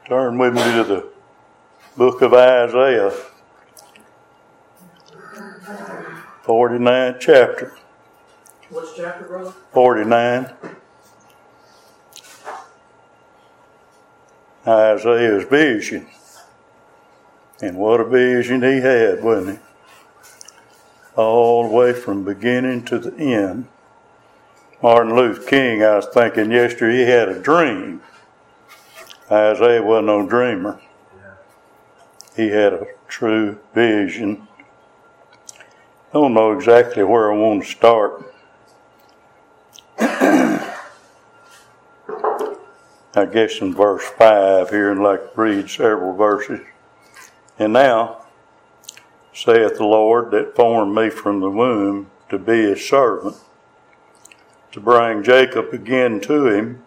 Turn with me to the book of Isaiah, 49th chapter. Which chapter, brother? 49. Isaiah's vision. And what a vision he had, wasn't he? All the way from beginning to the end. Martin Luther King, I was thinking yesterday, he had a dream. Isaiah wasn't no dreamer. He had a true vision. I don't know exactly where I want to start. I guess in verse 5 here, and like to read several verses. And now, saith the Lord that formed me from the womb to be his servant, to bring Jacob again to him.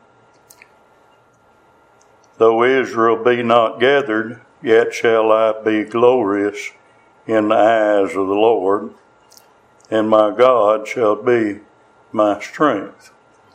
Though Israel be not gathered, yet shall I be glorious in the eyes of the Lord, and my God shall be my strength.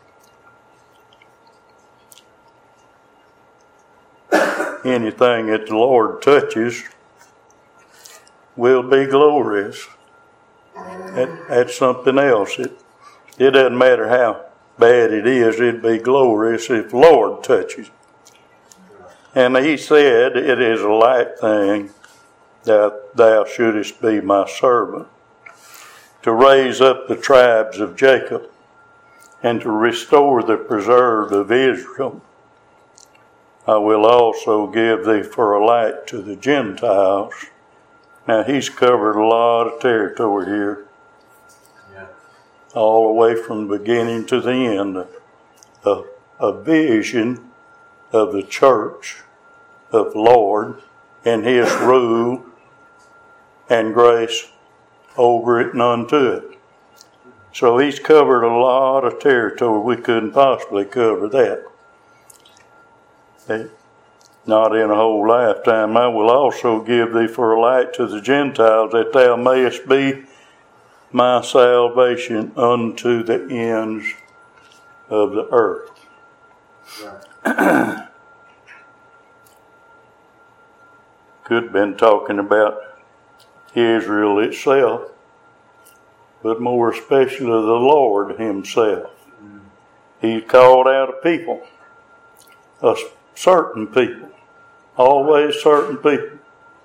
Anything that the Lord touches will be glorious. That's something else. It doesn't matter how bad it is, it'd be glorious if the Lord touches it. And he said, it is a light thing that thou shouldest be my servant, to raise up the tribes of Jacob, and to restore the preserved of Israel. I will also give thee for a light to the Gentiles. Now he's covered a lot of territory here. Yeah. All the way from the beginning to the end. A vision of the church of the Lord and his rule and grace over it and unto it. So he's covered a lot of territory. We couldn't possibly cover that. Not in a whole lifetime. I will also give thee for a light to the Gentiles, that thou mayest be my salvation unto the ends of the earth. Right. Could have been talking about Israel itself, but more especially the Lord himself. He called out a people, a certain people, always certain people.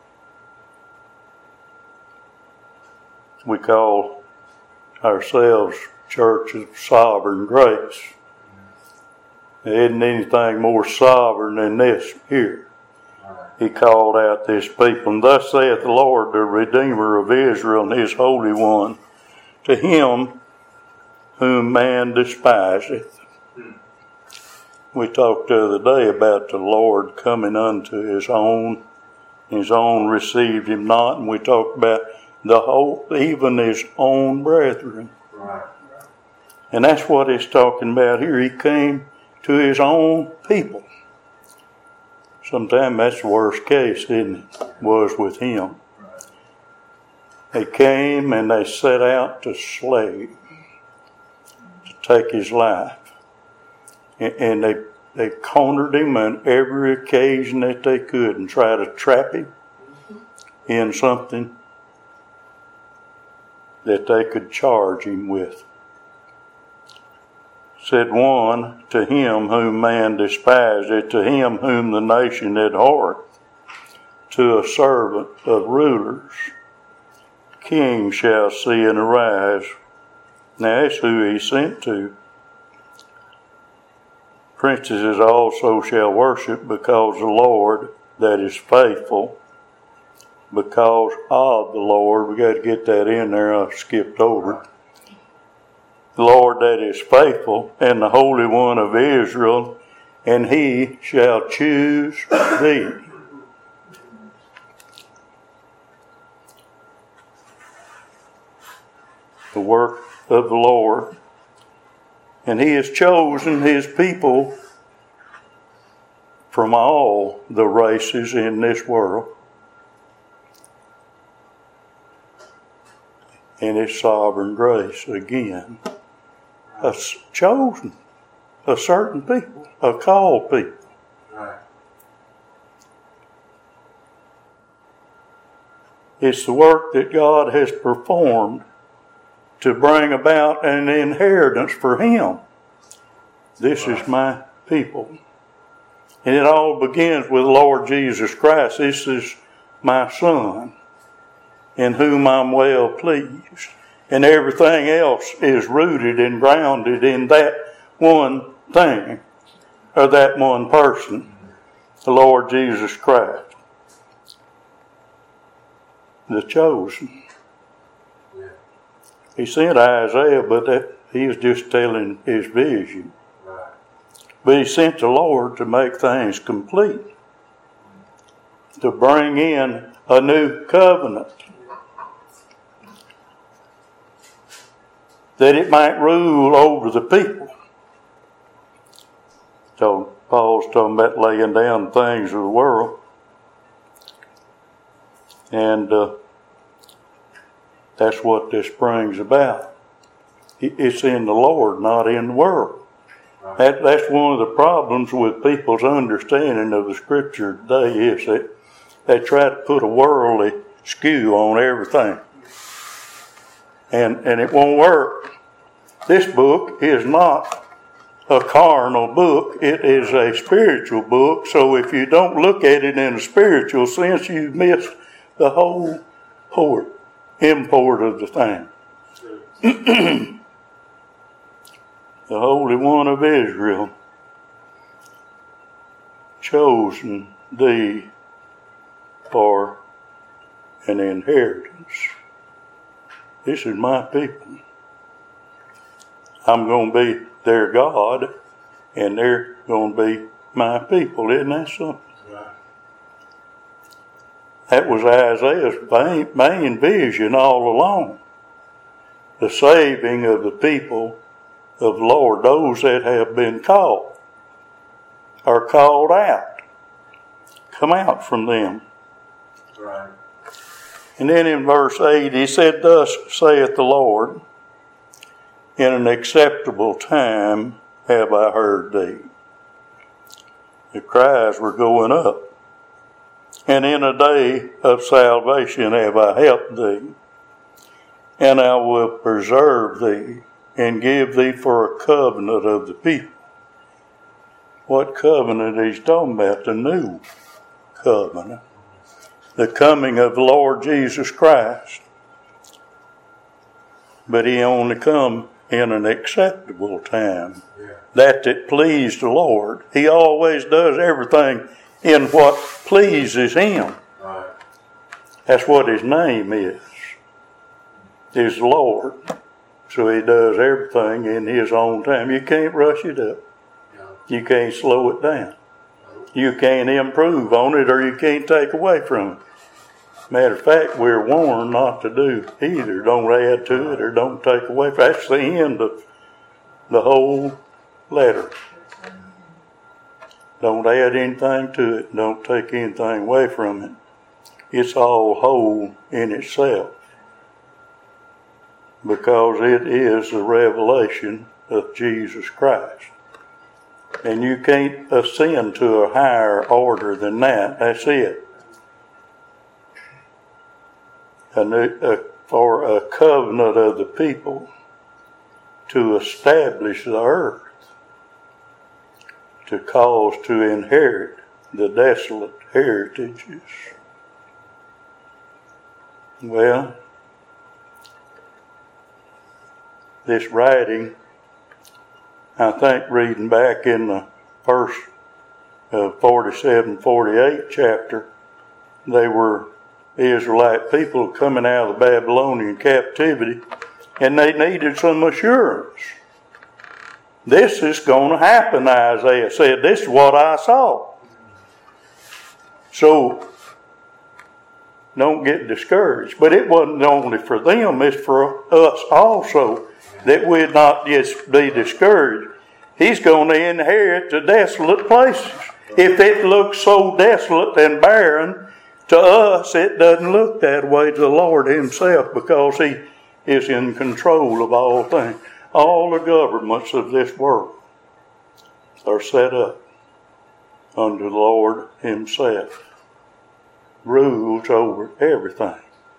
We call ourselves Church of Sovereign Grace. There isn't anything more sovereign than this here. He called out this people, and thus saith the Lord, the Redeemer of Israel, and his Holy One, to him whom man despiseth. We talked the other day about the Lord coming unto his own received him not, and we talked about even his own brethren. Right. And that's what he's talking about here. He came to his own people. Sometimes that's the worst case, isn't it? Was with him. They came and they set out to slay him, to take his life. And they cornered him on every occasion that they could and tried to trap him in something that they could charge him with. Said one, to him whom man despised, to him whom the nation abhorreth, to a servant of rulers, king shall see and arise. Now that's who he sent to. Princes also shall worship, because the Lord that is faithful, because of the Lord. We got to get that in there. I skipped over it. The Lord that is faithful, and the Holy One of Israel, and he shall choose thee. The work of the Lord. And he has chosen his people from all the races in this world. In his sovereign grace again. A chosen, a certain people, a called people. Right. It's the work that God has performed to bring about an inheritance for Him. This is my people. And it all begins with the Lord Jesus Christ. This is my Son, in whom I'm well pleased. And everything else is rooted and grounded in that one thing, or that one person, the Lord Jesus Christ. The chosen. He sent Isaiah, but he was just telling his vision. But he sent the Lord to make things complete, to bring in a new covenant, that it might rule over the people. So Paul's talking about laying down things of the world. And that's what this brings about. It's in the Lord, not in the world. That's one of the problems with people's understanding of the Scripture today, is that they try to put a worldly skew on everything. And it won't work. This book is not a carnal book. It is a spiritual book. So if you don't look at it in a spiritual sense, you miss the whole import of the thing. The Holy One of Israel, chosen thee for an inheritance. This is my people. I'm going to be their God, and they're going to be my people. Isn't that something? That was Isaiah's main vision all along. The saving of the people of the Lord, those that have been called, are called out. Come out from them. Right. And then in verse 8 he said, thus saith the Lord, in an acceptable time have I heard thee. The cries were going up. And in a day of salvation have I helped thee. And I will preserve thee, and give thee for a covenant of the people. What covenant he's talking about? The new covenant. The coming of the Lord Jesus Christ. But he only come in an acceptable time. That pleased the Lord. He always does everything in what pleases him. That's what his name is Lord. So he does everything in his own time. You can't rush it up. You can't slow it down. You can't improve on it, or you can't take away from it. Matter of fact, we're warned not to do either. Don't add to it or don't take away from it. That's the end of the whole letter. Don't add anything to it. Don't take anything away from it. It's all whole in itself, because it is the revelation of Jesus Christ. And you can't ascend to a higher order than that. That's it. For a covenant of the people to establish the earth, to cause to inherit the desolate heritages. Well, this writing, I think reading back in the first 47, 48 chapter, they were Israelite people coming out of the Babylonian captivity, and they needed some assurance. This is going to happen, Isaiah said. This is what I saw. So, don't get discouraged. But it wasn't only for them, it's for us also, that we'd not just be discouraged. He's going to inherit the desolate places. If it looks so desolate and barren, to us it doesn't look that way to the Lord himself, because he is in control of all things. All the governments of this world are set up under the Lord himself. Rules over everything.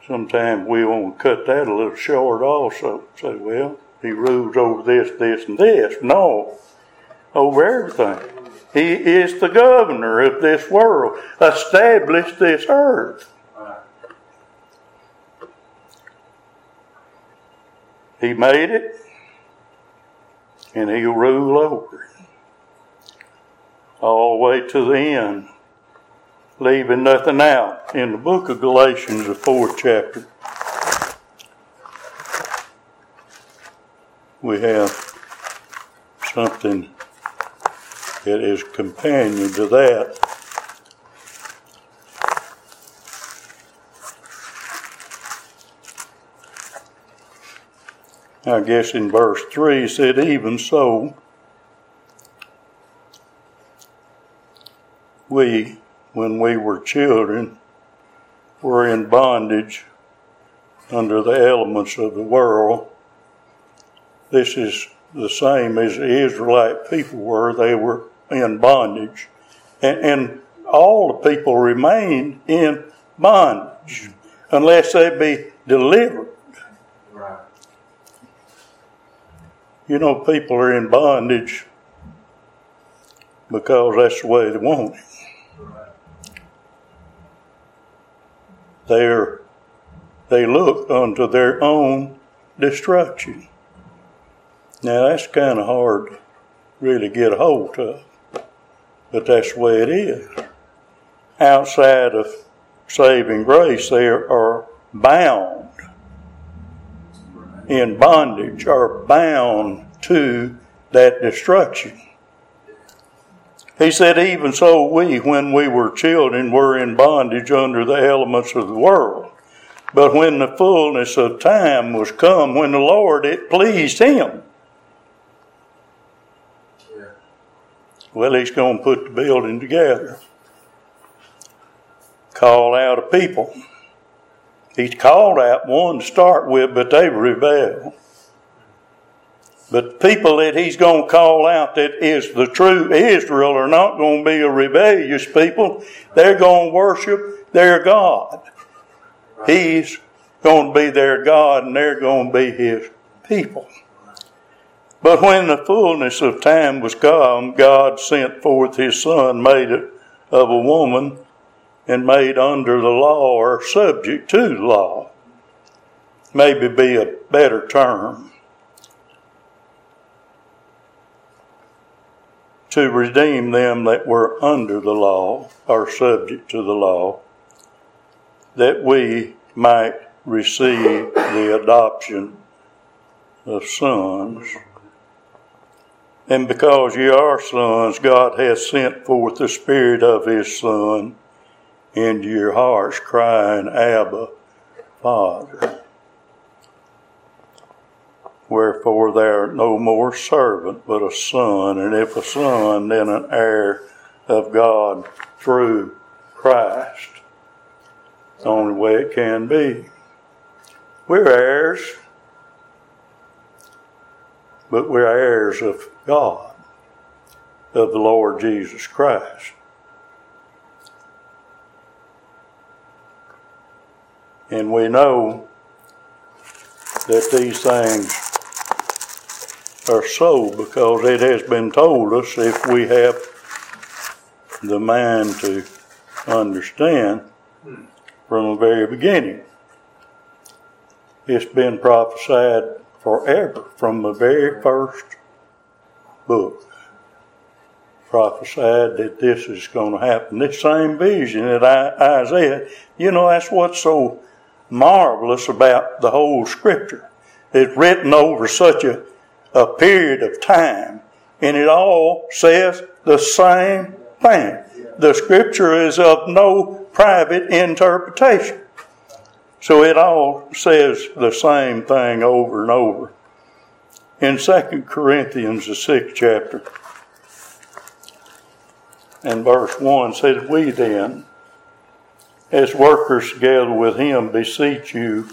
sometimes we want to cut that a little short also. Say, well, he rules over this, this, and this. No, over everything. He is the governor of this world, established this earth. He made it, and he'll rule over it all the way to the end, leaving nothing out. In the book of Galatians, the 4th chapter, we have something that is companion to that. I guess in verse 3 it said, even so, we, when we were children, were in bondage under the elements of the world. This is the same as the Israelite people were. They were in bondage. And all the people remained in bondage unless they be delivered. Right. You know, people are in bondage because that's the way they want it. They look unto their own destruction. Now that's kind of hard to really get a hold of, but that's the way it is. Outside of saving grace, they are bound in bondage, are bound to that destruction. He said, even so we, when we were children, were in bondage under the elements of the world. But when the fullness of time was come, when the Lord, it pleased him. Yeah. Well, he's going to put the building together. Call out a people. He's called out one to start with, but they rebelled. But the people that he's going to call out that is the true Israel are not going to be a rebellious people. They're going to worship their God. He's going to be their God and they're going to be his people. But when the fullness of time was come, God sent forth his Son, made it of a woman, and made under the law or subject to the law. Maybe be a better term. To redeem them that were under the law or subject to the law, that we might receive the adoption of sons. And because ye are sons, God hath sent forth the Spirit of his Son into your hearts, crying, Abba, Father. Wherefore thou art no more servant, but a son, and if a son, then an heir of God through Christ. The only way it can be. We're heirs, but we're heirs of God, of the Lord Jesus Christ. And we know that these things are so because it has been told us, if we have the mind to understand from the very beginning. It's been prophesied forever from the very first book. Prophesied that this is going to happen. This same vision that Isaiah, you know, that's what's so marvelous about the whole Scripture. It's written over such a period of time, and it all says the same thing. The Scripture is of no private interpretation. So it all says the same thing over and over. In 2 Corinthians, the 6th chapter, and verse 1 says, we then, as workers together with him, beseech you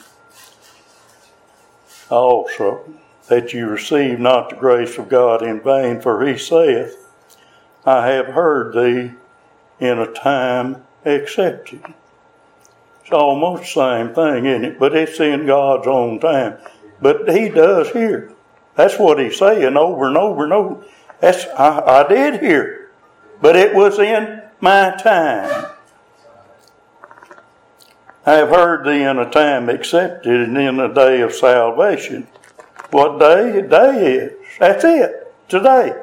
also, that you receive not the grace of God in vain, for he saith, I have heard thee in a time accepted. It's almost the same thing, isn't it? But it's in God's own time. But He does hear. That's what He's saying over and over and over. I did hear, but it was in my time. I have heard thee in a time accepted and in a day of salvation. What day? Day is. That's it. Today.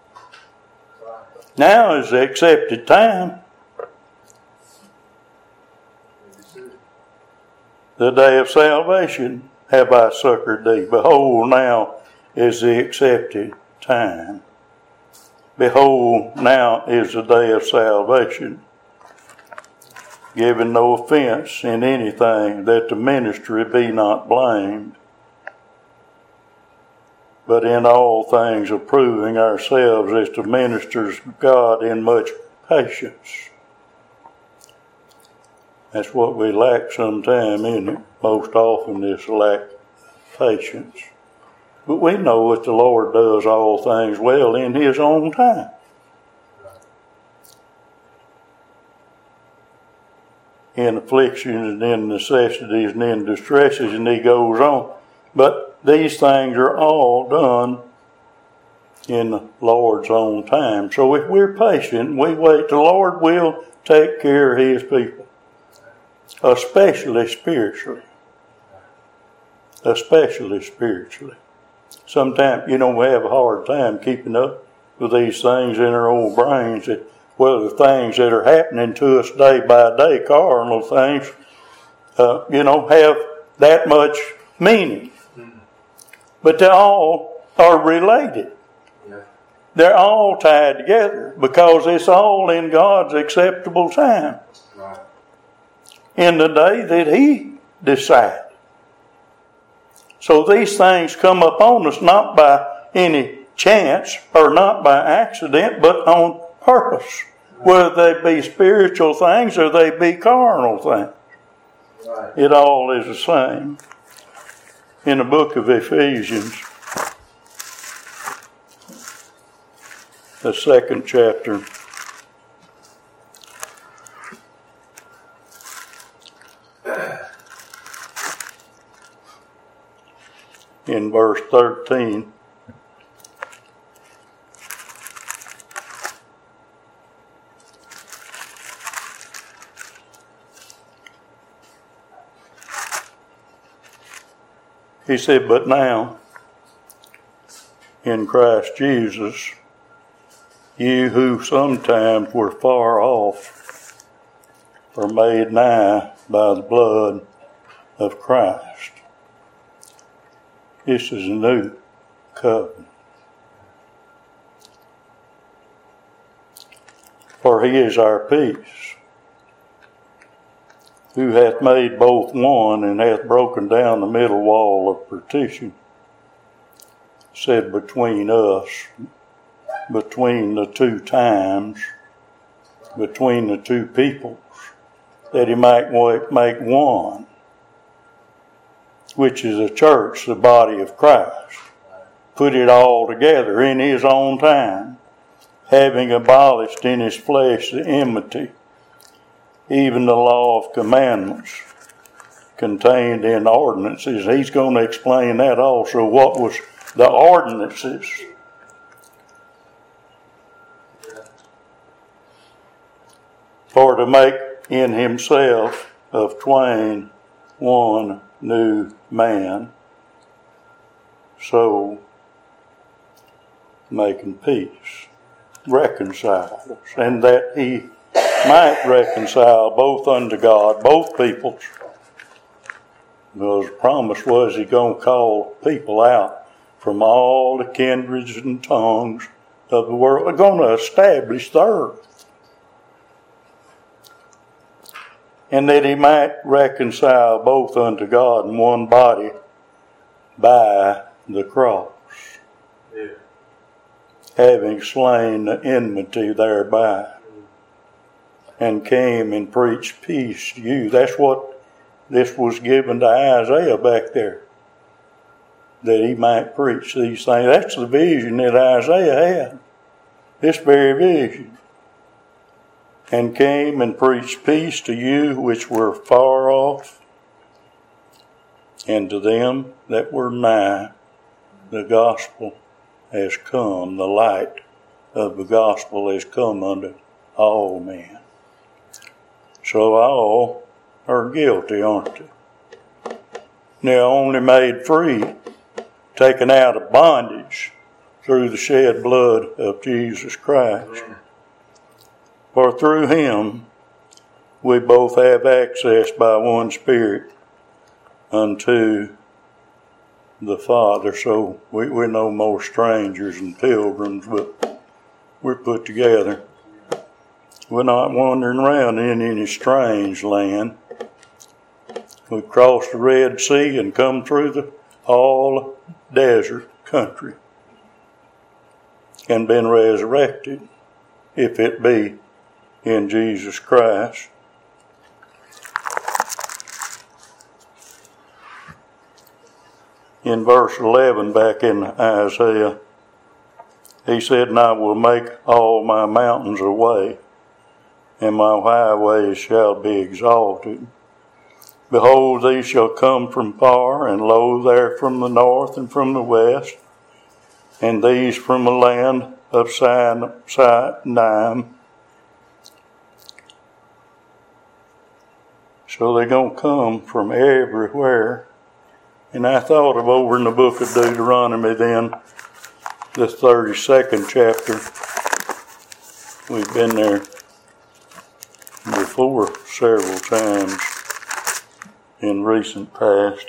Now is the accepted time. The day of salvation have I succored thee. Behold, now is the accepted time. Behold, now is the day of salvation. Giving no offense in anything, that the ministry be not blamed, but in all things approving ourselves as the ministers of God in much patience. That's what we lack sometime, isn't it? Most often this lack patience. But we know that the Lord does all things well in His own time. In afflictions and in necessities and in distresses, and He goes on. But these things are all done in the Lord's own time. So if we're patient, we wait, the Lord will take care of His people. Especially spiritually. Especially spiritually. Sometimes, we have a hard time keeping up with these things in our old brains. That, the things that are happening to us day by day, carnal things, have that much meaning. But they all are related. They're all tied together because it's all in God's acceptable time. In the day that He decided. So these things come upon us not by any chance or not by accident, but on purpose. Whether they be spiritual things or they be carnal things. Right. It all is the same. In the book of Ephesians, the 2nd chapter, in verse 13, he said, but now, in Christ Jesus, you who sometimes were far off are made nigh by the blood of Christ. This is a new covenant. For He is our peace, who hath made both one and hath broken down the middle wall of partition, said between us, between the two times, between the two peoples, that He might make one, which is the church, the body of Christ. Put it all together in His own time, having abolished in His flesh the enmity, even the law of commandments contained in ordinances. He's going to explain that also. What was the ordinances? For to make in Himself of twain one new man, so making peace, reconcile us, and that He might reconcile both unto God, both peoples. Because the promise was He's going to call people out from all the kindreds and tongues of the world. They're going to establish the earth. And that He might reconcile both unto God in one body by the cross. Yeah. Having slain the enmity thereby. And came and preached peace to you. That's what this was given to Isaiah back there. That he might preach these things. That's the vision that Isaiah had. This very vision. and came and preached peace to you which were far off, and to them that were nigh. The gospel has come, the light of the gospel has come unto all men. So all are guilty, aren't they? They're only made free, taken out of bondage through the shed blood of Jesus Christ. For through him we both have access by one Spirit unto the Father. So we're no more strangers and pilgrims, but we're put together. We're not wandering around in any strange land. We've crossed the Red Sea and come through the all desert country and been resurrected, if it be in Jesus Christ. In verse 11 back in Isaiah, he said, "And I will make all my mountains a way, and my highways shall be exalted. Behold, these shall come from far, and lo, there from the north and from the west, and these from the land of Sinai." So they're going to come from everywhere. And I thought of over in the book of Deuteronomy then, the 32nd chapter. We've been there before several times in recent past.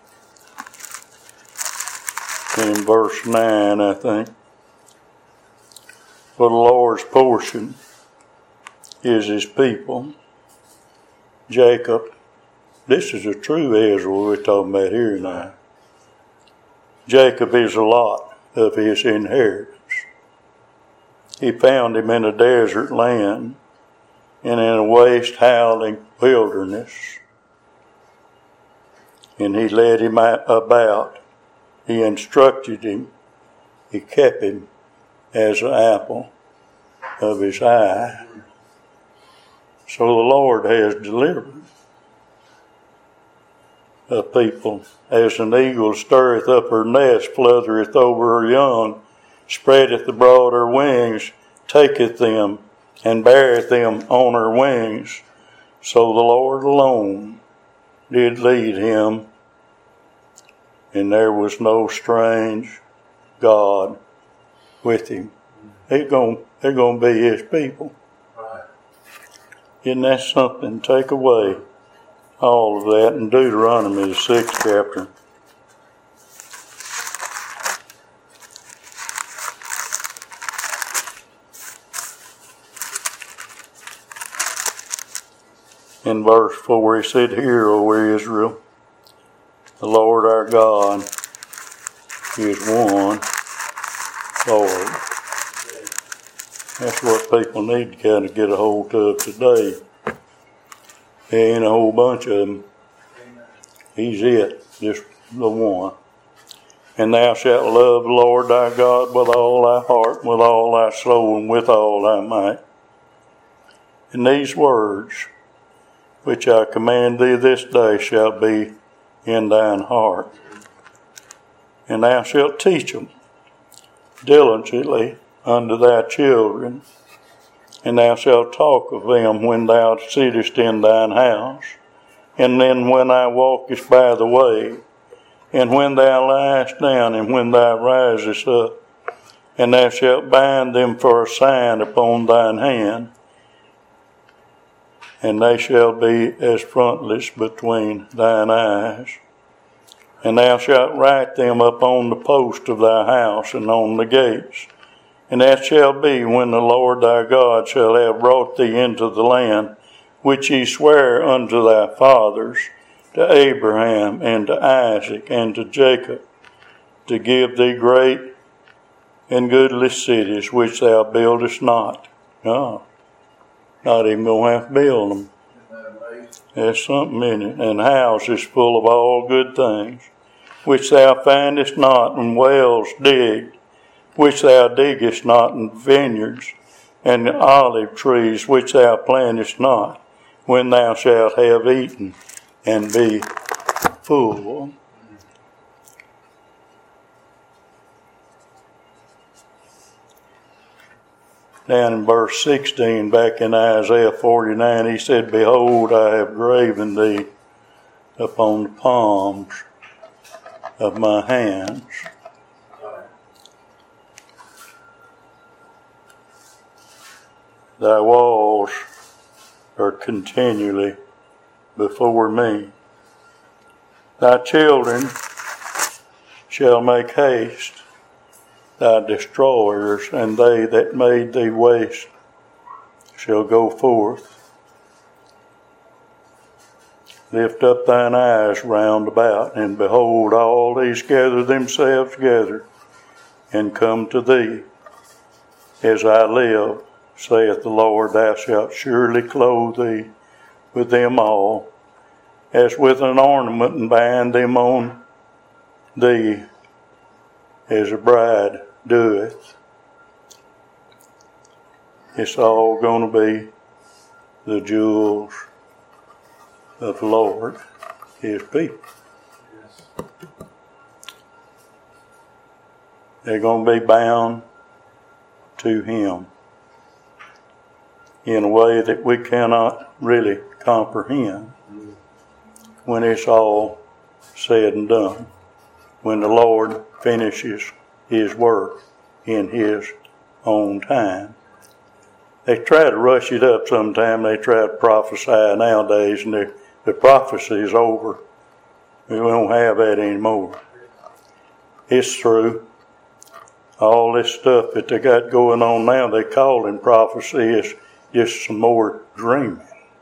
In verse 9, I think. For the Lord's portion is his people, Jacob. This is a true Israel we're talking about here now. Jacob is a lot of his inheritance. He found him in a desert land and in a waste howling wilderness. And he led him about. He instructed him. He kept him as an apple of his eye. So the Lord has delivered a people. As an eagle stirreth up her nest, fluttereth over her young, spreadeth abroad her wings, taketh them, and beareth them on her wings. So the Lord alone did lead him, and there was no strange God with him. They're going to be his people. Isn't that something? Take away all of that in Deuteronomy, the 6th chapter. In verse 4, he said, "Hear, O Israel, the Lord our God is one Lord." That's what people need to kind of get a hold of today. There ain't a whole bunch of them. He's it, just the one. "And thou shalt love the Lord thy God with all thy heart, with all thy soul, and with all thy might. And these words which I command thee this day shall be in thine heart. And thou shalt teach them diligently unto thy children, and thou shalt talk of them when thou sittest in thine house, and then when thou walkest by the way, and when thou liest down, and when thou risest up. And thou shalt bind them for a sign upon thine hand, and they shall be as frontlets between thine eyes. And thou shalt write them upon the post of thy house and on the gates. And that shall be when the Lord thy God shall have brought thee into the land which he sware unto thy fathers, to Abraham and to Isaac and to Jacob, to give thee great and goodly cities which thou buildest not." No, not even going to have to build them. There's something in it. "And houses full of all good things, which thou findest not, and wells digged, which thou diggest not, in vineyards, and the olive trees which thou plantest not, when thou shalt have eaten and be full. Down in verse 16, back in Isaiah 49, he said, Behold, I have graven thee upon the palms of my hands. Thy walls are continually before me. Thy children shall make haste, thy destroyers, and they that made thee waste shall go forth. Lift up thine eyes round about, and behold, all these gather themselves together, and come to thee. As I live, saith the Lord, thou shalt surely clothe thee with them all, as with an ornament, and bind them on thee, as a bride doeth. It's all going to be the jewels of the Lord, His people. Yes. They're going to be bound to Him in a way that we cannot really comprehend when it's all said and done, when the Lord finishes His work in His own time. They try to rush it up sometime. They try to prophesy nowadays, and the prophecy is over. We don't have that anymore. It's through. All this stuff that they got going on now, they call in prophecy, is just some more dreaming.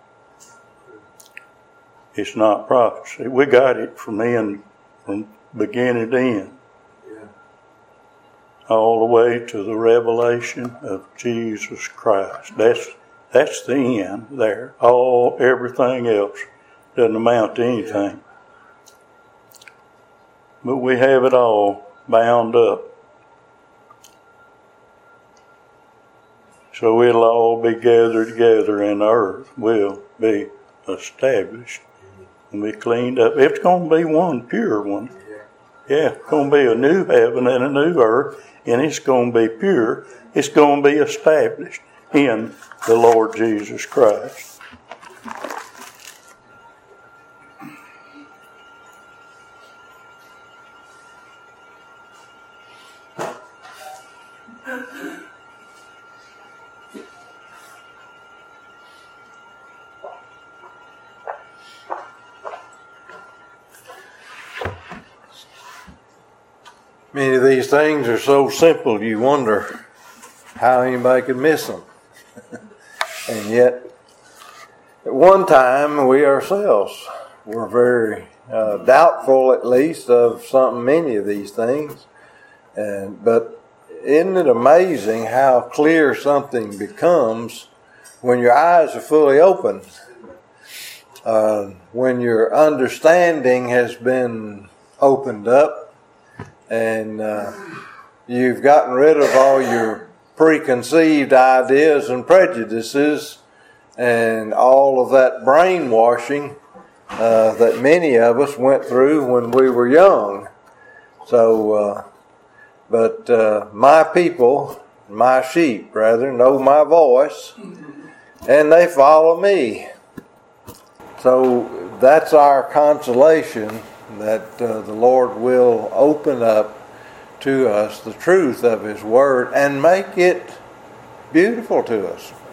It's not prophecy. We got it from beginning to end. Yeah. All the way to the revelation of Jesus Christ. That's the end there. Everything else doesn't amount to anything. But we have it all bound up. So it'll all be gathered together, and the earth will be established and be cleaned up. It's going to be one pure one. Yeah, it's going to be a new heaven and a new earth, and it's going to be pure. It's going to be established in the Lord Jesus Christ. Many of these things are so simple, you wonder how anybody could miss them. And yet, at one time, we ourselves were very doubtful, at least, of many of these things. But isn't it amazing how clear something becomes when your eyes are fully open? When your understanding has been opened up, and you've gotten rid of all your preconceived ideas and prejudices and all of that brainwashing that many of us went through when we were young. So, but my people, my sheep, rather, know my voice, and they follow me. So that's our consolation, that the Lord will open up to us the truth of His Word and make it beautiful to us.